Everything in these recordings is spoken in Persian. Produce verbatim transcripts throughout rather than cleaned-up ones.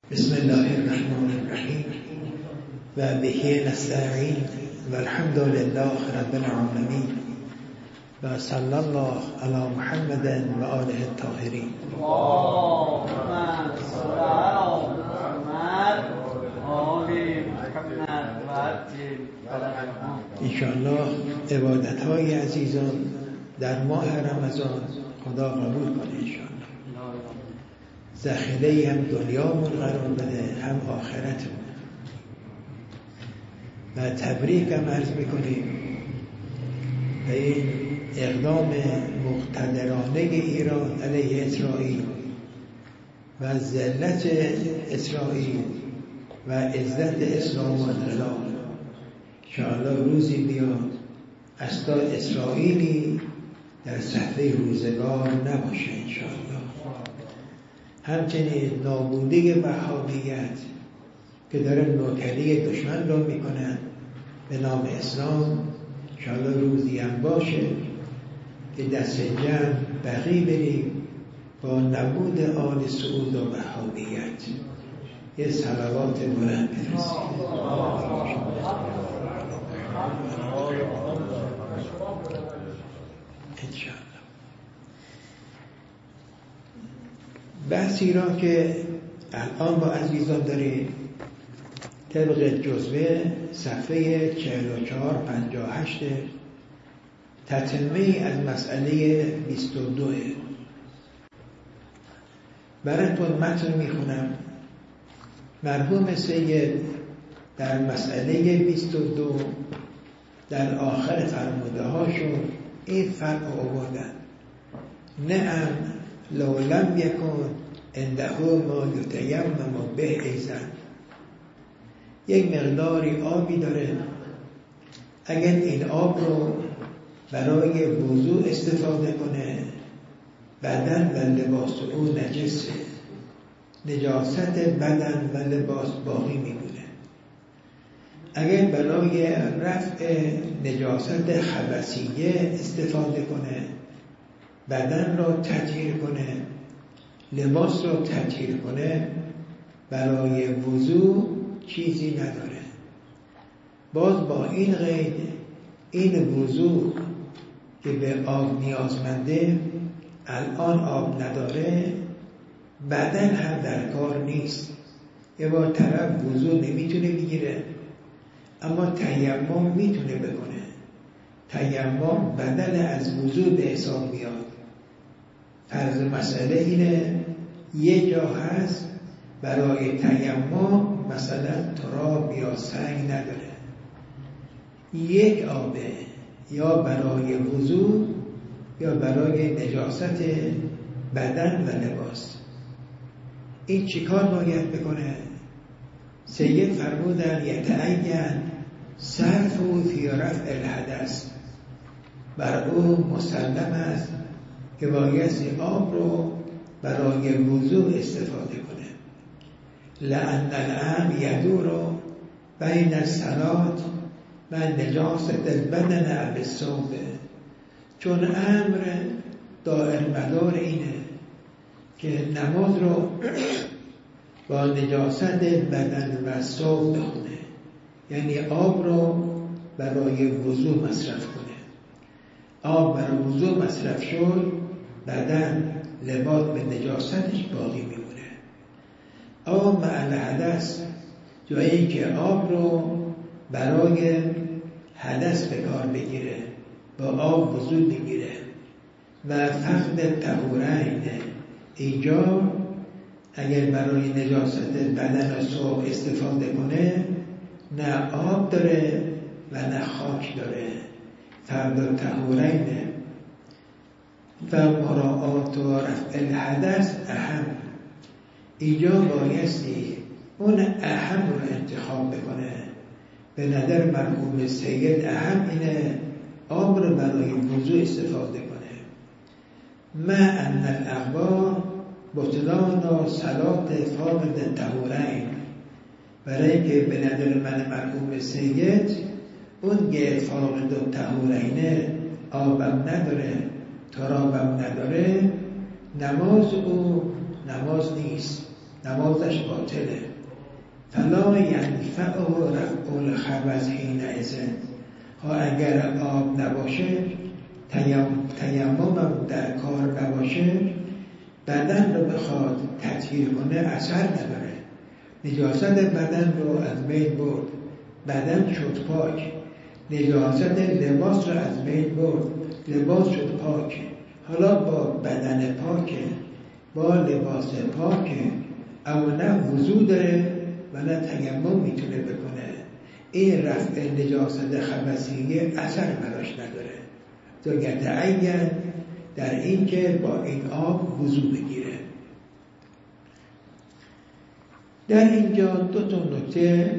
بسم الله الرحمن الرحیم و به نستعین و الحمد لله رب العالمین و صلی الله علی محمد و آله الطاهرین. انشاءالله عبادت های عزیزان در ماه رمضان خدا قبول کنه انشاءالله. ذخیره هم دنیامون قرار بده هم آخرتمون. و تبریک هم عرض میکنیم به این اقدام مقتدرانه ایران علیه اسرائیل و ذلت اسرائیل و عزت اسلام و انقلاب. انشاءالله روزی بیاد اصلا اسرائیلی در صفحه روزگار نباشه انشاءالله. همچنین نابودی وهابیت که داره نوکری دشمن را میکنن به نام اسلام، انشاءالله روزی هم باشه که دست جمع بقی بریم با نبود آل سعود و وهابیت. یه صلوات بلند بفرستیم. انشاءالله بحثی را که الان با عزیزان داریم طبق جزوه صفحه چهل و چهار پنجاه و هشت تتمه از مسئله بیست و دو. براتون متن میخونم. مرحوم سید در مسئله بیست و دو در آخر فرموده هاشون این فرق آوردن: نعم لو لم یکن عنده ما یتیمم به ایزن. یک مقداری آبی داره، اگر این آب رو برای وضوء استفاده کنه بدن و لباس او نجسه، نجاست بدن و لباس باقی میمونه. اگر برای رفع نجاست خبثیه استفاده کنه بدن را تطهیر کنه، لباس را تطهیر کنه، برای وضوء چیزی نداره. باز با این قید این وضوء که به آب نیازمنده الان آب نداره، بدن هم در کار نیست. یه بار طرف وضوء نمیتونه بگیره اما تیمم میتونه بکنه. تیمم بدل از وضوء به حساب میاد. فرض مسئله اینه یه جا هست برای تیمم مثلا تراب یا سنگ نداره، یک آبه، یا برای وضوء یا برای نجاست بدن و لباس. این چیکار باید بکنه؟ سید فرمودن یتعین صرف و فی رفع الحدث. بر او مسلم است که بایستی آب رو برای وضوء استفاده کنه. لأن الامر یدور بین الصلاة و نجاست البدن بالثوب. چون امر دائر مدار اینه که نماز رو با نجاست بدن و ثوب بخونه، یعنی آب رو برای وضوء مصرف کنه. آب برای وضوء مصرف شد، بدن لباس به نجاستش باقی میمونه. آب مع حدث جایی که آب رو برای حدث به کار بگیره، با آب وضوء بگیره و فقد طهورین اینجا اگر برای نجاست بدن و ثوب استفاده کنه نه آب داره و نه خاک داره. فقد طهورین و مراعات و رفع الحدث اهم. اینجا بایستی اون اهم رو انتخاب بکنه. به نظر مرحوم سید اهم اینه آب رو برای وضوء استفاده کنه. ما ان الاقوا بطلان صلات فاقد طهورین. برای که به نظر من مرحوم سید اون که فاقد طهورینه آبم نداره ترابم نداره، نماز او نماز نیست. نمازش باطله. فلا ینفعه رفع الخبث حینئذ، ها اگر آب نباشه، تیمم در کار نباشه، بدن رو بخواد تطهیر کنه اثر نداره. نجاست بدن رو از بین برد، بدن شد پاک. نجاست لباس رو از بین برد، لباس شد پاک. حالا با بدن پاکه، با لباس پاکه، اما نه وضو داره و نه تیمم میتونه بکنه. این رفع نجاست خبثیه اثر براش نداره. تو یتعین در این که با این آب وضو بگیره. در اینجا دو تا نکته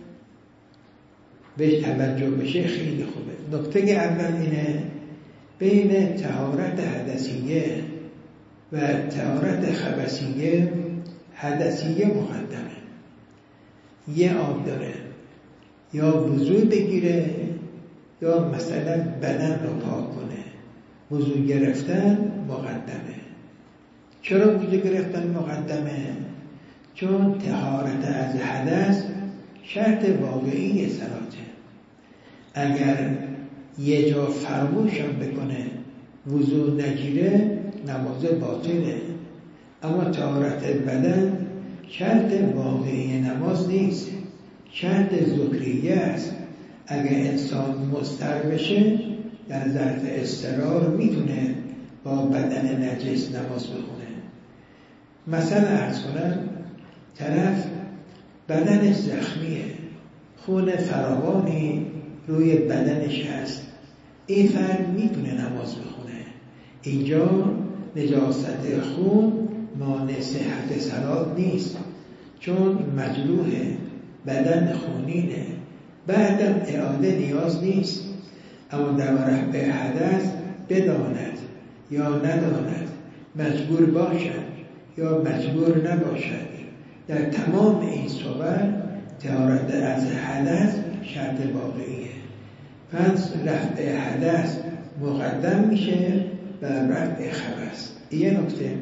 بهش توجه بشه خیلی خوبه. نکته اول اینه بین طهارت حدثیه و طهارت خبثیه، حدثیه مقدمه. یه آب داره، یا وضو بگیره یا مثلا بدن رو پاک کنه. وضو گرفتن مقدمه. چرا وضو گرفتن مقدمه؟ چون طهارت از حدث شرط واقعی صلاته. اگر یه جا فراموشم بکنه وضو نگیره نماز باطله. اما طهارت بدن شرط واقعی نماز نیست، شرط ذکریه است. اگر انسان مضطر بشه در ظرف اضطرار میتونه با بدن نجس نماز بخونه. مثلا عرض کنم طرف بدنش زخمیه، خون فراوانی روی بدنش هست، این فرد میتونه نماز بخونه. اینجا نجاست خون مانع صحت صلات نیست، چون مجروحه، بدن خونینه، بعدم اعاده نیاز نیست. اما در رفع حدث بداند یا نداند، مجبور باشد یا مجبور نباشد، در تمام این صور طهارت از حدث شرط واقعیه. پس رفع حدث مقدم میشه بر رفع خبث. یه نکته.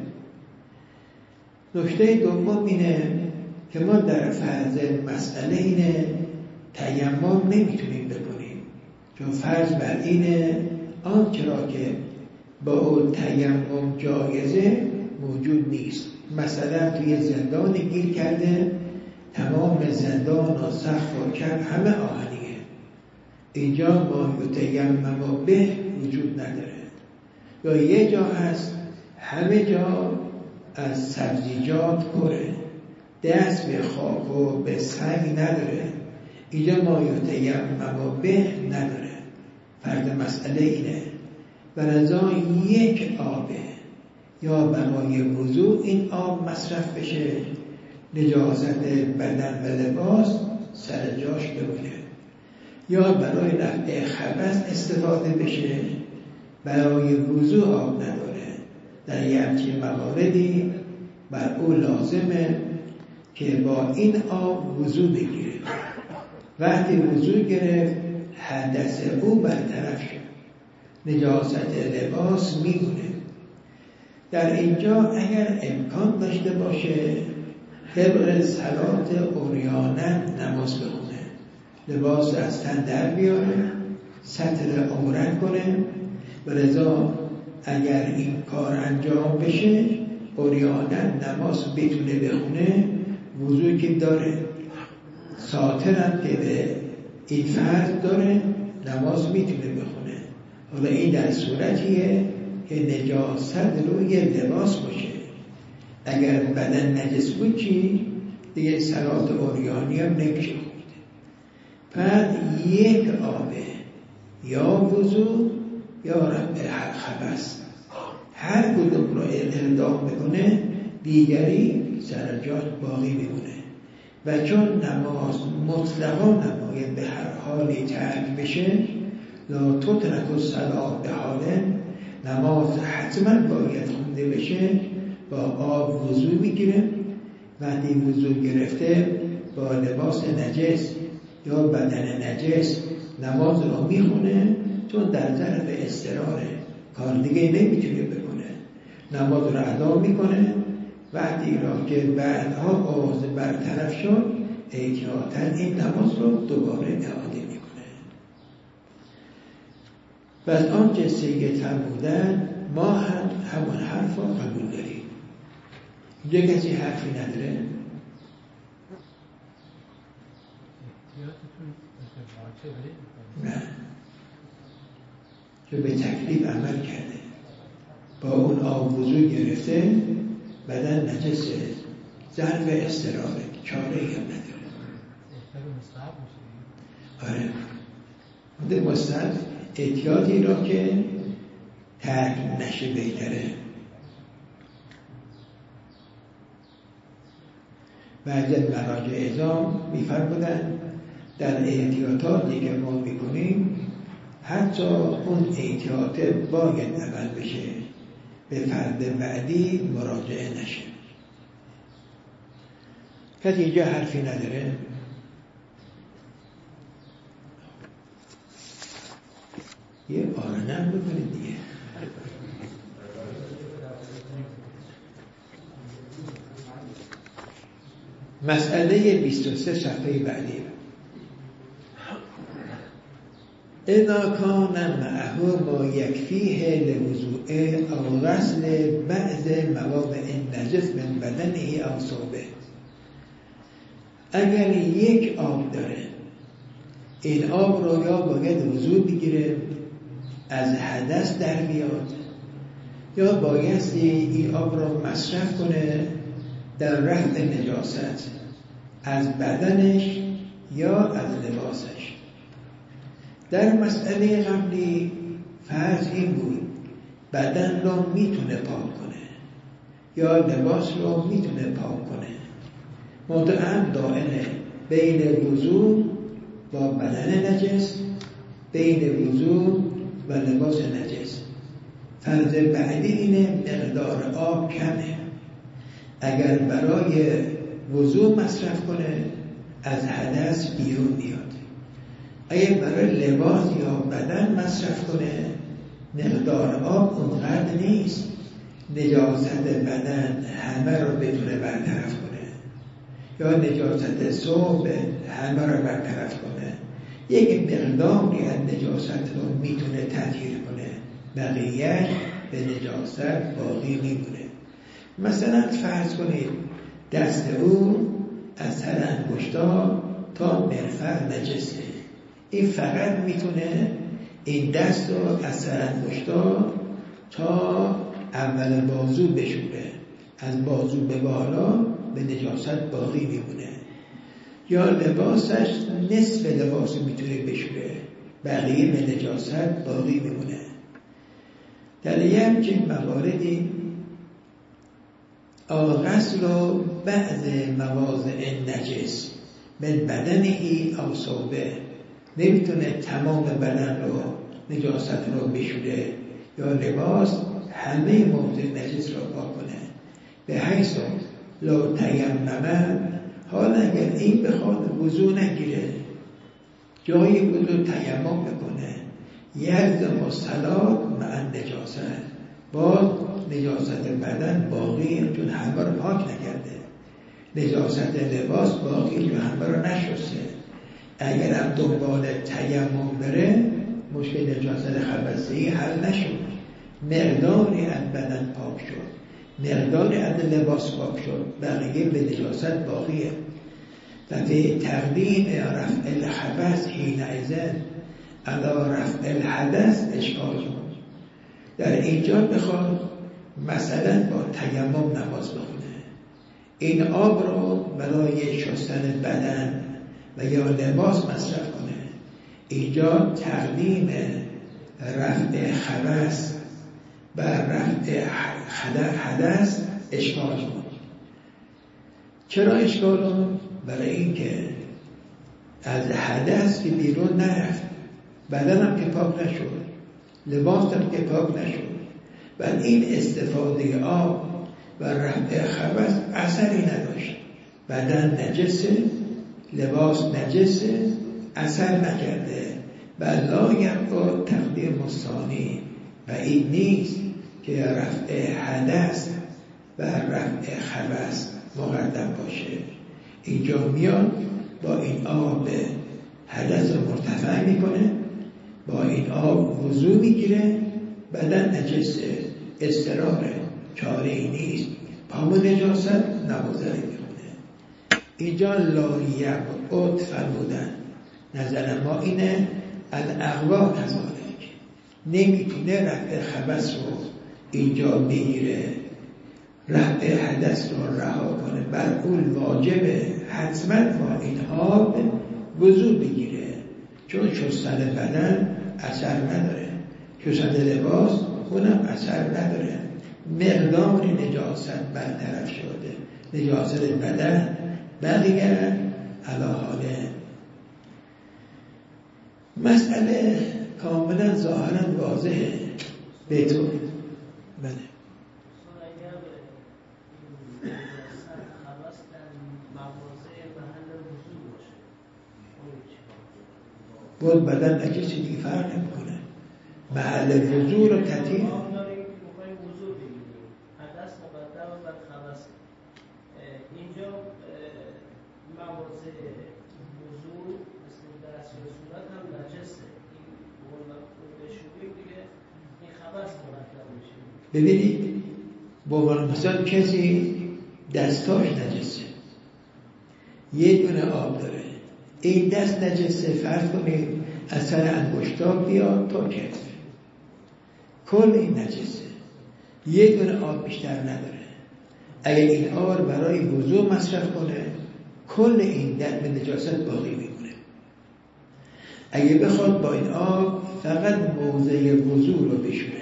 نکته دوم اینه که ما در فرض مسئله اینه تیمم نمیتونیم بکنیم، چون فرض بر اینه آنچه را که با اون تیمم جایزه موجود نیست. مثلا توی زندان گیر کرده، تمام زندان و سقف و کف همه آهنیه، اینجا ما یتیمم به وجود نداره. یا یه جا هست همه جا از سبزیجات پره، دست به خاک و به سنگ نداره، اینجا ما یتیمم به نداره. فرض مسئله اینه برای یک آبه، یا برای وضو این آب مصرف بشه، نجاست بدن و لباس سر جاش بمونه، یا برای رفع خبث استفاده بشه، برای وضو آب نداره. در یه همچین مواردی بر او لازمه که با این آب وضو بگیره. وقتی وضو گرفت حدث او برطرف شد، نجاست لباس میمونه. در اینجا اگر امکان داشته باشه طبق صلات عریانن نماز بخونه، لباس از تن در بیاره، ستر عورت کنه. و لذا اگر این کار انجام بشه عریانن نماز بتونه بخونه، وضوعی که داره، ساترم که به این فرض داره، نماز میتونه بخونه. حالا این در صورتیه که نجاست روی لباس باشه. اگر بدن نجس بود چی؟ دیگه صلات عریانی هم نمیشه خود. بعد یک آبه، یا وضو یا رفع خبث، هر کدوم رو اقدام بکنه دیگری سر جاش باقی میمونه. و چون نماز مطلقا نباید به هر حالی ترک بشه، لا تترک الصلاة به حاله، نماز حتما باید خونده بشه، با آب وضو میگیره. وقتی وضو گرفته با لباس نجس یا بدن نجس نماز رو میخونه، چون در ظرف اضطراره، کار دیگه نمیتونه بکنه. نماز رو ادا میکنه، وقتی را که بعدها آواز برطرف شد احتیاطاً این نماز رو دوباره اعاده میکنه. و از آنچه سید فرمودن ما هم همان حرف را قبول داریم. اینجا کسی حرفی نداره؟ نه، چون به تکلیف عمل کرده، با اون آب وضو گرفته، بدن نجسه، ظرف استراحه، چاره هم نداره. آره مده مستحب احتیاطی را که ترک نشه بهتره. بعضی از مراجع اعظام می‌فرمودند در احتیاطاتی که ما میکنیم حتی اون احتیاط باید عمل بشه، به فرد بعدی مراجعه نشه. کسی اینجا حرفی نداره؟ یه آرنم بکنید دیگه. مسئله بیست و سه صفحه بعدی. اذا کان معه ما یکفیه لوضوء او غسل بعض مواضع نجس من بدنه او ثوبه. اگر یک آب داره، این آب رو یا باید وضو بگیره، از حدث در بیاد، یا بایستی این آب رو مصرف کنه در رفع نجاست از بدنش یا از لباسش. در مسئله قبلی فرض این بود بدن رو میتونه پاک کنه یا لباس رو میتونه پاک کنه، مدعم دائره بین وضو با بدن نجس، بین وضو و لباس نجس. فرض بعدی اینه مقدار آب کمه، اگر برای وضو مصرف کنه از حدث بیرون میاد، اگر برای لباس یا بدن مصرف کنه مقدار آب اونقدر نیست نجاست بدن همه رو بتونه برطرف کنه یا نجاست ثوب همه رو برطرف کنه. یک مقداری از نجاست رو میتونه تطهیر کنه، بقیه به نجاست باقی میمونه. مثلا فرض کنید دست او از سر انگشتا تا مرفق نجسه، این فقط میتونه این دست رو از سر انگشتا تا اول بازو بشوره، از بازو به بالا به نجاست باقی میمونه. یا لباسش نصف لباس میتونه بشوره، بقیه به نجاست باقی میمونه. در یه همچین مواردی غسل و بعض مواضع نجس من بدنهی او ثوبه، نمیتونه تمام بدن رو نجاست رو بشوره یا لباس همه موضع نجس رو پاک کنه. به حیث لو تیمم، حالا اگر این بخواد وضو نگیره، جای وضو تیمم بکنه، یلزم الصلاة مع نجاست، باز نجاست بدن باقی چون همه رو پاک نکرده، نجاست لباس باقی چون همه رو نشسته. اگر هم دنبال تیمم بره مشکل نجاست خبثی حل نشد، مقداری از بدن پاک شد، مقداری از لباس پاک شد، بقیه به نجاست باقیه. و به تقدیم رفع الخبث حینئذ علی رفع الحدث اشکال شد. در اینجا بخواد مثلا با تیمم نماز بخونه، این آب رو برای شستن بدن و یا لباس مصرف کنه، اینجا تقدیم رفع خبث و رفع حدث اشکال شد. چرا اشکال شد؟ برای اینکه از حدث که بیرون نرفت، بدن هم که پاک نشد، لباس هم که پاک نشد، و این استفاده آب و رفع خبث اثری نداشت. بدن نجسه، لباس نجسه، اثر نکرده. و لا یبقی تقدیم الثانی، و این نیست که رفع حدث بر رفع خبث مقدم باشه. اینجا میاد با این آب حدث رو مرتفع میکنه، با این آب وضو میگیره، بدن نجسه، اضطراره، چاره ای نیست، پامو نجاست، نمازه میکنه. اینجا لاریب عد فرمودن. نظر ما اینه الاغوا کذالک، نمیتونه رفع خبث رو اینجا بگیره، رفع حدث رو رها کنه، بر اون واجبه حتما با این آب وضو بگیره، چون شستن بدن اثر نداره، شستن لباس اونم اثر نداره، مقدار نجاست برطرف شده، نجاست بدن بقیه علی حاله. مسئله کاملا ظاهرا واضحه به تو. بله بود بدن نجسی دیگه فرق نمیکنه، محل وضو رو تطهیر اینجا مواضع وضو مثل دست و صورت هم نجسه، این بشوییم دیگه این خبث مرتب میشه. ببینید با مثلا کسی دستاش نجسه، یه دونه آب داره، این دست نجسه، فرض کنید از سر انگشتاب بیاد تا کتف، کل این نجسه، یه دونه آب بیشتر نداره. اگر این آب برای وضو مصرف کنه کل این دست نجاست باقی میمونه. اگه بخواد با این آب فقط موضع وضو رو بشوره،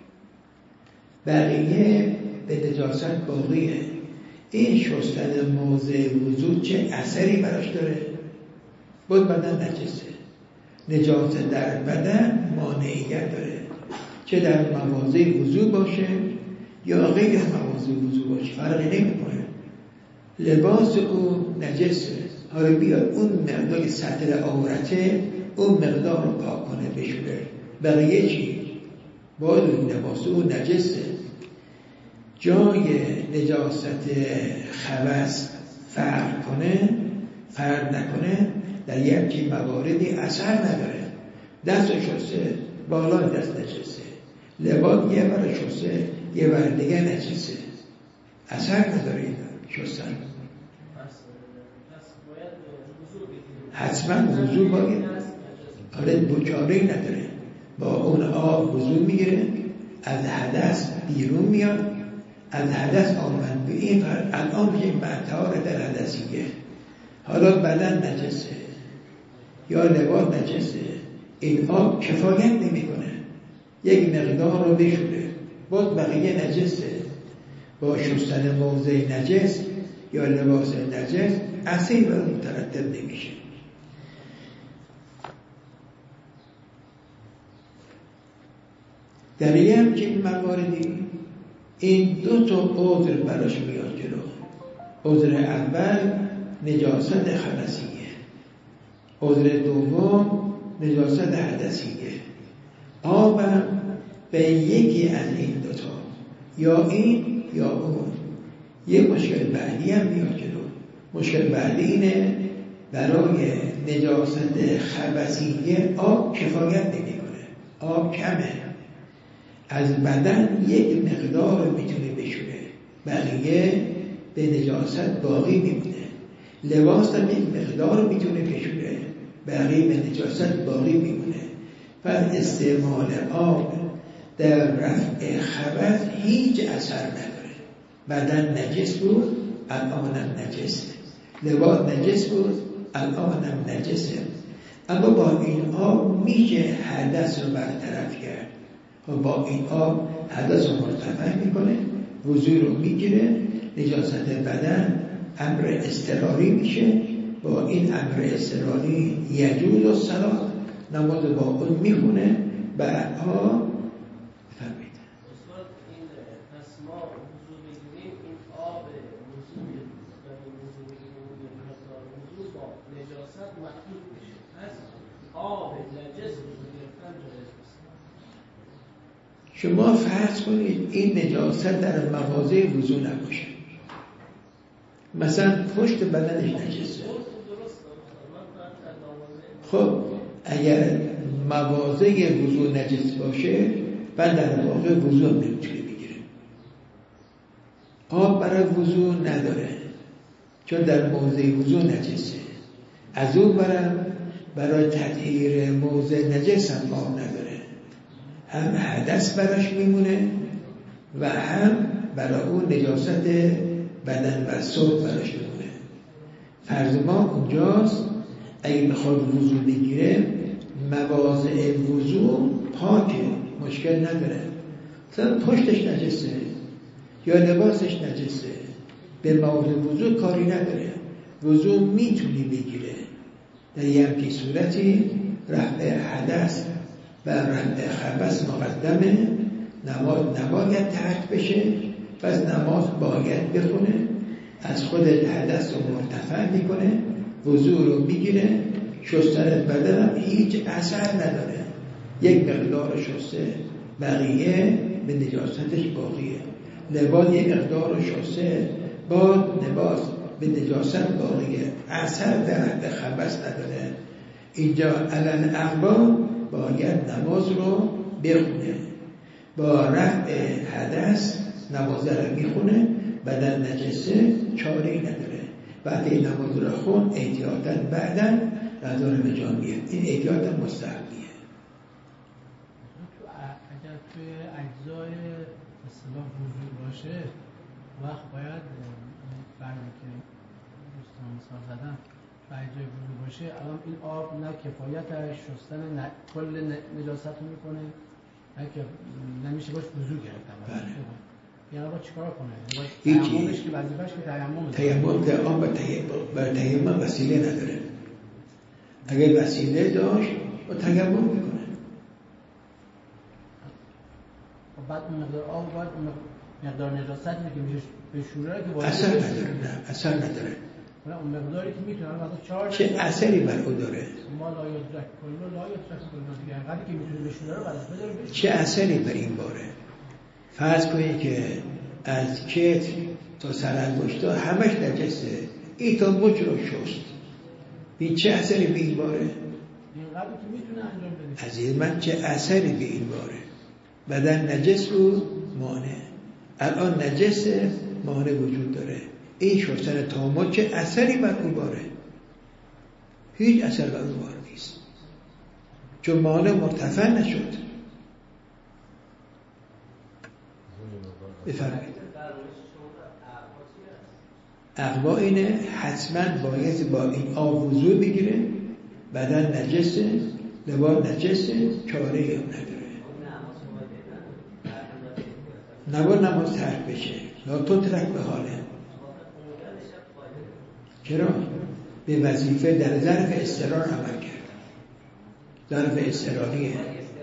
بقیه به نجاست باقیه، این شستن موضع وضو چه اثری براش داره؟ بود بدن نجسه، نجاست در بدن مانعیت داره، چه در مواضع وضو باشه یا غیر مواضع وضو باشه فرقی نمیکنه. لباس او نجسه، حالا بیاد اون مقدار سطر عورته اون مقدار رو پاک کنه بشوره، بقیه چی؟ باید لباس او نجسه. جای نجاست خبث فرق کنه فرق نکنه در یکی مواردی اثر نداره. دست شسته بالای دست نجسه، لباس یه بر شسته یه بر دیگه نجسه، اثر نداره شستن. حتما وضو باید، حالا بچاره نداره، با اون آب وضو میگیره، از حدث بیرون میاد، از حدث آمد به این فرد الان میگه معتار در حدثیه، حالا بدن نجسه یا لباس نجسه، این آب کفایت نمیکنه، یک مقدار رو بشوره، باز بقیه نجسه، با شستن موضع نجس یا لباس نجس اصیل و مترتب نمیشه. در یه همچین مواردی این دو تا عذر براش میاد جلو. عذر اول نجاست خبثیه، عذر دوم نجاست حدثیه. آبم به یکی از این دوتا، یا این یا اون. یه مشکل بعدی هم میاد جلو. مشکل بعدی اینه برای نجاست خبثیه آب کفایت نمیکنه، آب کمه، از بدن یک مقدار میتونه بشوره، بقیه به نجاست باقی میمونه. لباس هم یک مقدار میتونه بشوره، بقیه به نجاست باقی میمونه. پس استعمال آب در رفع خبث هیچ اثر نداره. بدن نجس بود الانم نجسه، لباس نجس بود الانم نجسه، اما با این آب میشه حدث رو برطرف کرد. و با این آب حدث رو مرتفع میکنه، وضو رو میگیره، نجاست بدن امر اضطراری میشه. با این امر اضطراری یجوز الصلاة، نماز با اون میخونه. بعدها بفرمایید این پس ما وضو میگیریم، این آب وضو وضو میگیریم وضو با نجاست مخلوط میشه، پس آب نجس وضو گرفتن جایز نیست. شما فرض کنید این نجاست در مواضع وضو نباشه، مثلا پشت بدنش نجسه. خب اگر مواضع وضو نجس باشه بعد در واقع وضو هم نمیتونه بگیره. آب برای وضو نداره چون در موضع وضو نجسه. از اون برم برای تطهیر موضع نجس هم آب نداره، هم حدث براش میمونه و هم برای اون نجاست بدن و صوت براش میمونه. فرض ما اونجاست اگه بخواد وضو بگیره مواضع وضو پاکه، مشکل نداره، مثلا پشتش نجسه یا لباسش نجسه، به موضع وضو کاری نداره، وضو میتونی بگیره. در یه همچین صورتی رفع حدث و رفع خبث مقدمه، نماز نباید ترک بشه، پس نماز باید بخونه، از خود حدث رو مرتفع میکنه، وضو رو میگیره، شستن بدن هم هیچ اثر نداره، یک مقدار شسته بقیه به نجاستش باقیه. لباس یک مقدار شسته با لباس به نجاست باقیه، اثر در به خبث نداره. اینجا علن اقبال باید نماز رو بخونه، با رفع حدث نماز رو میخونه، بدن نجسه چاره‌ای نداره. بعد این نماز رو خون احتیاطاً بعداً غذا رو به جا میاد. این احتیاطاً مستحبیه. اگر توی اجزای اصطلاح وجود باشه وقت باید فرمی که دوستان مثال زدن تو اجزای وجود باشه، الان این آب نه کفایتش شستن نه کل نجاست رو میکنه، نه که نمیشه باش وضو گرفتن. یعنی با چیکار کنه؟ تیممش که وظیفه‌اش که تیمم تیمم که آن بر تیمم وسیله نداره. اگر وسیله داشت با تیمم میکنه. بعد اون مقدار آب باید مقدار نجاست که میشه بشوره که باید اثر نداره. نه اثر نداره. اون مقداری که میتونه مثلا چهار چه اثری بر او داره؟ ما لا یدرک کل لا یدرک کل دیگه انقدری که میتونه بشوره رو بعدش بذاره بشوره. چه اثری بر این باره؟ فرض کنید که از کتف تا سرانگشتا همش نجسه، این تا مچ رو شست، این چه اثری به این باره؟ اینقدر که میتونه انجام بده. عزیز من چه اثری به این باره؟ بدن نجس رو مانع، الان نجس مانع وجود داره، این شستن تا مچ چه اثری بر اون باره؟ هیچ اثر بر اون باره نیست، چون مانع مرتفع نشد. بفرمایید. اقوا اینه حتما باید با این آب وضو بگیره، بدن نجسه، لباس نجسه، چاره‌ای هم نداره. نباید نماز ترک بشه، لا تترک به حاله. چرا؟ به وظیفه در ظرف اضطرار عمل کرد، ظرف اضطراریه.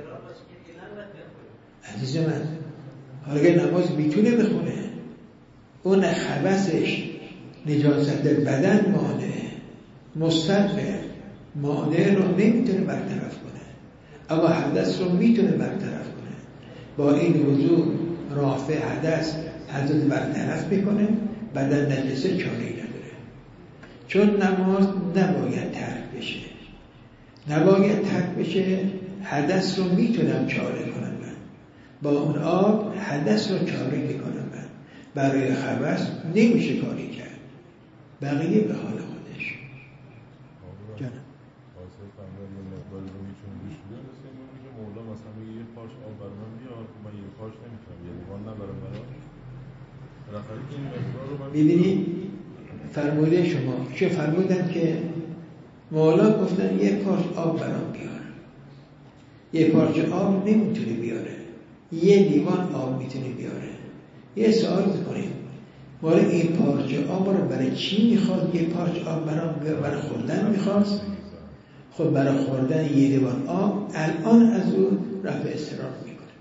عزیز من حالا اگر نماز میتونه بخونه، اون خبثش نجاست بدن مانع، مستقبل مانع رو نمیتونه برطرف کنه، اما حدث رو میتونه برطرف کنه. با این وضوع رافع حدث حدث برطرف میکنه، بدن نجسه چاره‌ای نداره. چون نماز نباید ترک بشه، نباید ترک بشه، حدث رو میتونم چاره کنم من، با اون آب حدث رو چاره میکنم من، برای خبث نمیشه کاری کرد، بقیه به حال خودش. جانم واسه فهمیدن یه مقداری رو میتونه بشوره، مثل این میگه مولا مثلا میگه یه پارچ آب برای من بیار، من یه پارچ نمیتونم، یه لیوان نبرم برام، بالاخره این مقدار رو من ببینید فرموده شما چه فرمودن که مولا گفتن یه پارچ آب برام بیار، یه پارچ آب نمیتونه بیاره، یه لیوان آب میتونه بیاره. یه سوال میکنیم مال این پارچ آب رو برای چی میخواد؟ یه پارچ آب برای خوردن میخواست؟ خب برای خوردن یه لیوان آب الان از اون رفع اضطرار میکنه،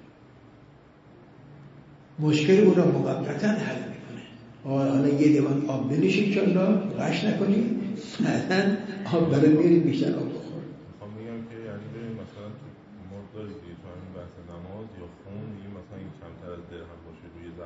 مشکل اون رو موقتا حل میکنه. حالا یه لیوان آب بنوشید چالا غش نکنید، مثلا آب برای میری بیشتر آب بخور. میخوام میگم که یعنی مثلا تو مقداری که تو همین بحث نماز یا خون میگه مثلا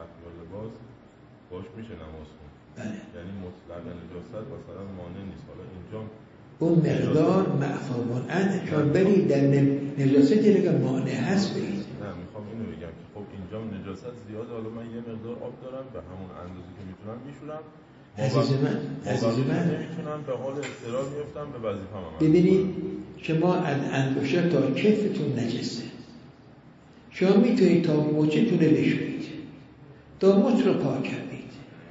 رفت یا لباس باش میشه نماز خوند. بله. یعنی مطلق نجاست مثلا مانع نیست. حالا اینجا اون مقدار معفو منعن چون برید در نجاست دیگه مانع هست برید. نه میخوام اینو بگم که خب اینجا نجاست زیاد، حالا من یه مقدار آب دارم به همون اندازه که میتونم میشورم. عزیز من عزیز من نمیتونم به حال اضطرار میفتم به وظیفه‌ام. ببینید شما از انگشت تا کفتون نجسه، شما میتونید تا مچتون بشورید، تا مچ رو پاک کردید،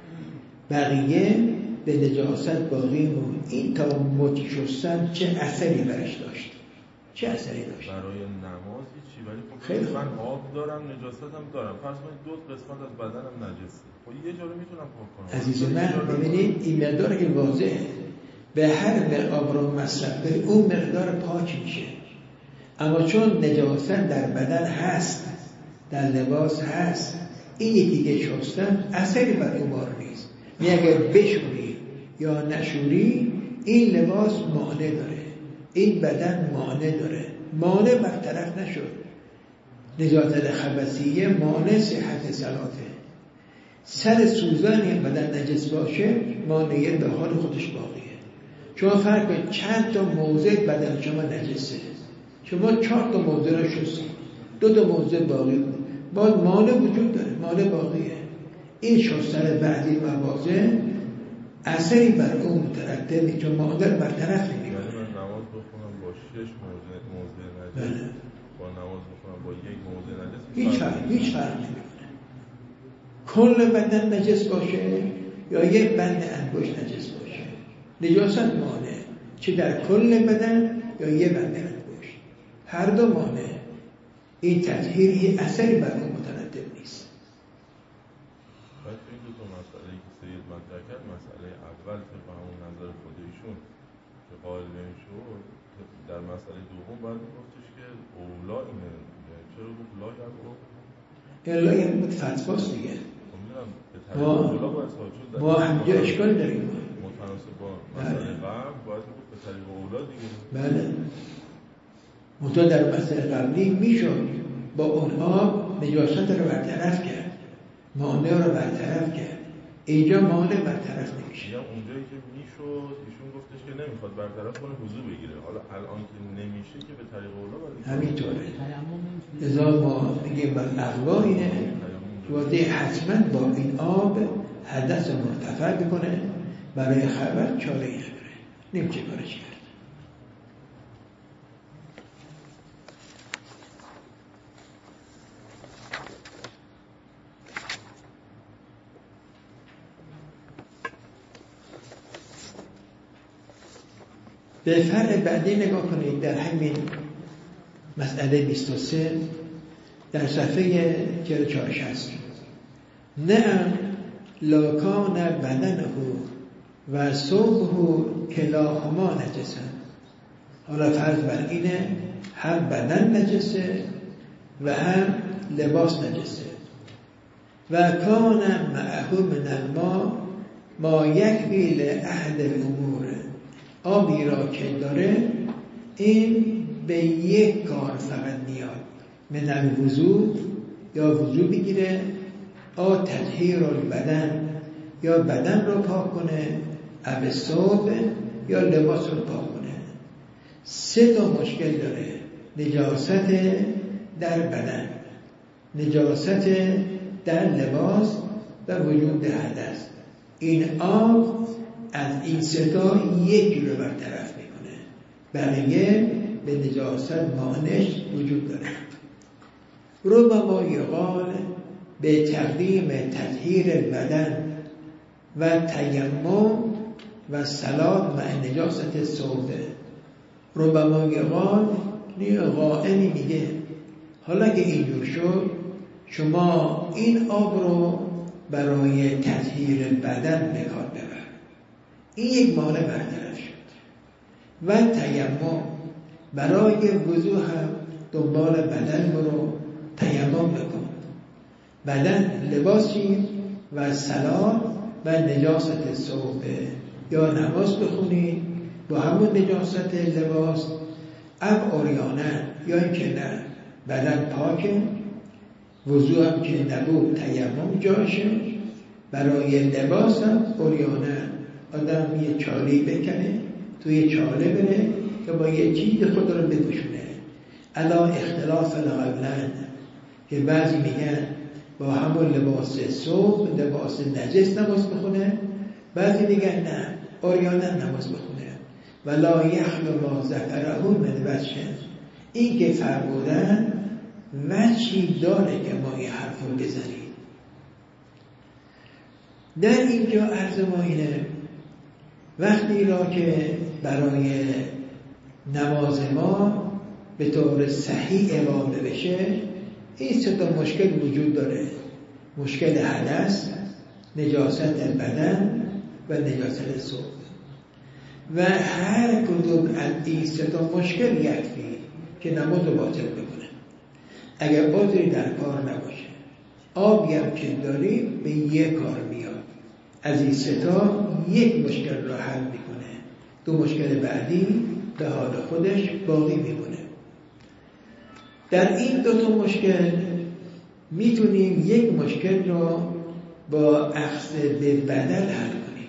بقیه به نجاست باقی مون. این تا مچ شستن چه اثری برش داشت؟ چه اثری داشت؟ برای نماز چی؟ ولی خب خیلی من آب دارم، نجاست هم دارم، فرض کنید دو قسمت از بدنم نجسه، خب یه جا رو میتونم پاک کنم. عزیز من ببینید این مقدار که واضحه، به هر آب رو مصرف کنید اون مقدار پاک میشه، اما چون نجاست در بدن هست، در لباس هست، این یکی که شستن اثری بر اون بار نیست. می اگر بشوری یا نشوری این لباس مانع داره، این بدن مانع داره، مانع برطرف نشد. نجاست خبثیه مانع صحت صلاته. سر سوزن بدن نجس باشه مانعیت به حال خودش باقیه. شما فرق کنید چند تا موضع بدن شما نجسه، شما چهار تا موضع رو شستید، دو تا موضع باقی بود، باز مانع وجود داره، مانع باقیه. این شستن بعضی مواضع اثری بر اون مترتب نیست، چون مانع برطرف نمی‌کنه. یعنی من نماز بخونم با شش موضع موضع نجس، با نماز بخونم با یک موضع نجس هیچ فرق هیچ فرق نمی‌کنه. کل بدن نجس باشه یا یک بند انگشت نجس باشه، نجاست مانع، چه در کل بدن یا یک بند انگشت، هر دو مانع. این تطهیر یه اثری بر اون مترتب نیست. باید این دو تا مسئله که سید مطرح کرد، مسئله اول که به همون نظر خود ایشون که قائل نمی‌شد، در مسئله دوم باید گفتش که اولا اینه، چرا گفت لا یقول؟ الا یعنی بود فتواست دیگه. ما ما همجا اشکال داریم متناسب با مسئله قبل باید گفت به طریق اولا دیگه. بله منطقه در مسئله قبلی میشد با اونها نجاست رو برطرف کرد، مانع رو برطرف کرد. اینجا مانع برطرف نمیشه. یا اونجایی که میشد ایشون گفتش که نمیخواد برطرف کنه وضو بگیره، حالا الان که نمیشه که به طریق اولا باید همینطوره. لذا ما میگیم بر اقوا اینه وقتی حتما با این آب حدث مرتفع بکنه، برای خبر چاره ای نداره، نمیشه کارش کرد. به فرع بعدی نگاه کنید، در همین مسئله بیست و سه در صفحه چهل و چهار شصت. نعم لاکان بدنه و صوبه کلاهما نجسه. حالا فرض بر اینه هم بدن نجسه و هم لباس نجسه. و کان معه من الماء ما یکفی لأحد الامور. آبی را که داره این به یک کار فقط نیاد، من الوضو یا وضو بگیره، آ تطهیر البدن یا بدن رو پاک کنه، او ثوب یا لباس رو پاک کنه. سه تا مشکل داره: نجاست در بدن، نجاست در لباس و وجود حدث. این آب از این سه تا یکی رو برطرف میکنه، بقیه به نجاست مانش وجود داره. ربما یقال به تقدیم تطهیر بدن و تیمم و صلات مع نجاست ثوب. ربما یقال نی قائمی میگه حالا که اینجور شد شما این آب رو برای تطهیر بدن به کار ببر، این یک مانع برطرف شد. و تیمم برای وضو هم دنبال بدن برو، تیمم بکن، بدن لباسی و صلات و نجاست ثوب، یا نماز بخونی با همون نجاست لباس، اب اوریانه یا اینکه نه بدن پاکه وضوع هم که نبود تیمم جاشه، برای لباس هم عریانه آدم یه چالی بکنه توی چاله بره که با یه چیز خود رو بپوشونه. الا اختلاف القولین که بعضی میگن با همون لباس صبح لباس نجس نماز بخونه، بعضی میگن نه عریانه نماز بخونه. ولا یخلو ما ذکره من وجه، این که فرمودن وجهی داره که ما این حرف رو بزنیم. در اینجا عرض ما اینه وقتی را که برای نماز ما به طور صحیح اقامه بشه، این سه تا مشکل وجود داره: مشکل حدث، نجاست بدن و نجاست صبح. و هر کدوم از این سه تا مشکل یکفی که نماز رو باطل بکنه. اگر عذری در کار نباشه، آبی هم که داریم به یک کار میاد، از این سه تا یک مشکل رو حل میکنه، دو مشکل بعدی به حال خودش باقی میمونه. در این دو تا مشکل میتونیم یک مشکل رو با اخذ به بدل حل کنیم.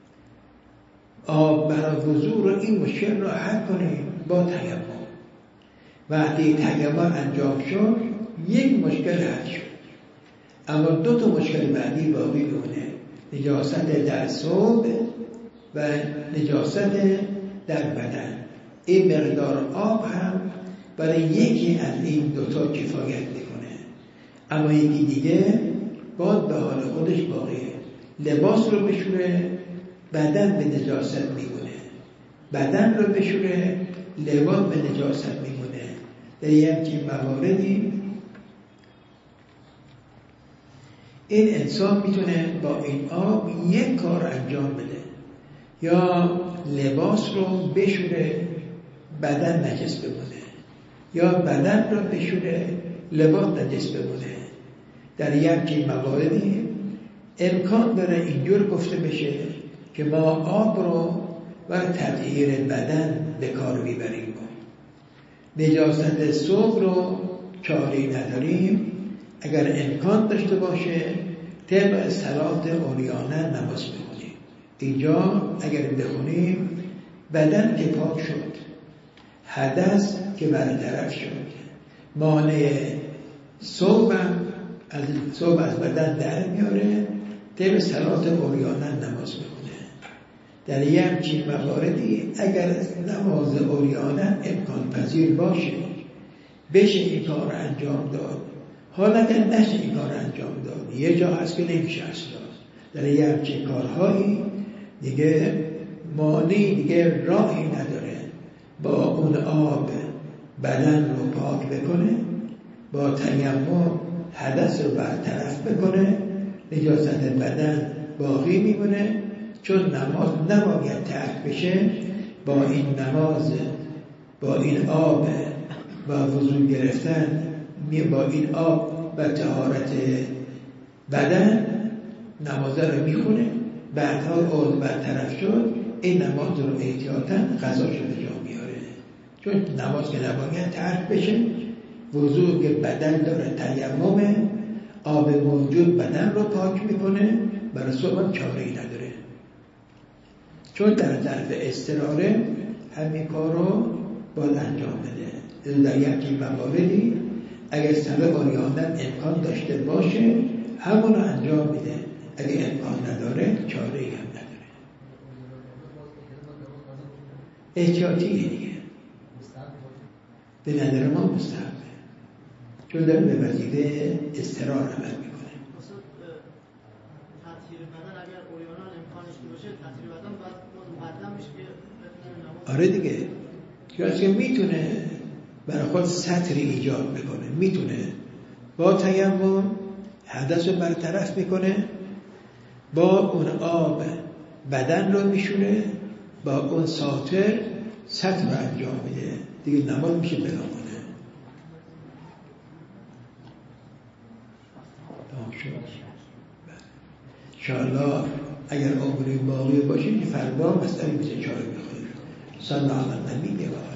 آب برای وضوع رو این مشکل رو حل کنیم با تیمم. وقتی تیمم انجام شد یک مشکل حل شد، اما دو تا مشکل بعدی باقی میمونه: نجاست در صبح و نجاست در بدن. این مقدار آب هم برای یکی از این دوتا کفایت میکنه، اما یکی دیگه باید به حال خودش باقیه. لباس رو بشوره، بدن به نجاست میمونه، بدن رو بشوره، لباس به نجاست میمونه. در یه همچین مواردی این انسان میتونه با این آب یک کار انجام بده: یا لباس رو بشوره بدن نجس بمونه، یا بدن رو بشوره لباس نجس بمونه. در یک همچین مواردی امکان داره اینجور گفته بشه که ما آب رو و تطهیر بدن به کار میبریم. نجاست صبح رو چاری نداریم، اگر امکان داشته باشه طبق صلات عریانه نماز بخونیم. اینجا اگر بخونیم بدن که پاک شد، حدث که برطرف شد، مانع صبح از صبح از بدن در میاره، طبق صلات عریانه نماز بخونه. در یه همچین مواردی اگر نماز عریانه امکان پذیر باشه بشه این کار انجام داد. حالا اگر نشه این کار انجام داد، یه جا هست که نمیشه اصلا. در یه همچین کارهایی دیگه مانعی دیگه راهی نداره با اون آب بدن رو پاک بکنه، با تیمم حدث رو برطرف بکنه، نجاست بدن باقی میمونه. چون نماز نباید ترک بشه، با این نماز با این آب و وضو گرفتن با این آب و طهارت بدن نماز رو میخونه، بعدها عضو برطرف شد، این نماز رو احتیاطاً قضا شده جا میاره. چون نماز که نباید ترک بشه، وضو که بدن داره، تیمم آب موجود بدن رو پاک میکنه، برای صبح چاره‌ای نداره. چون در ظرف اضطراره همین کار رو باید انجام بده. در یکی مواردی اگر سبب عریانه امکان داشته باشه همون رو انجام میده، اگر امکان نداره چاره‌ای هم نداره. احتیاطیه دیگه، به نظر ما مستحبه، چون داره به وظیفه اضطرار عمل میکنه. آره دیگه، که میتونه برای خود سطری ایجاد بکنه، میتونه با تیمم حدث رو برطرف میکنه، با اون آب بدن رو میشونه، با اون ساتر سطر رو انجام میده، دیگه نماز میشه بلا کنه. تمام شد. انشاءالله اگر عمری باقی باشه که فردا مسئله میشه چاره بخوریم. صلی الله علیه و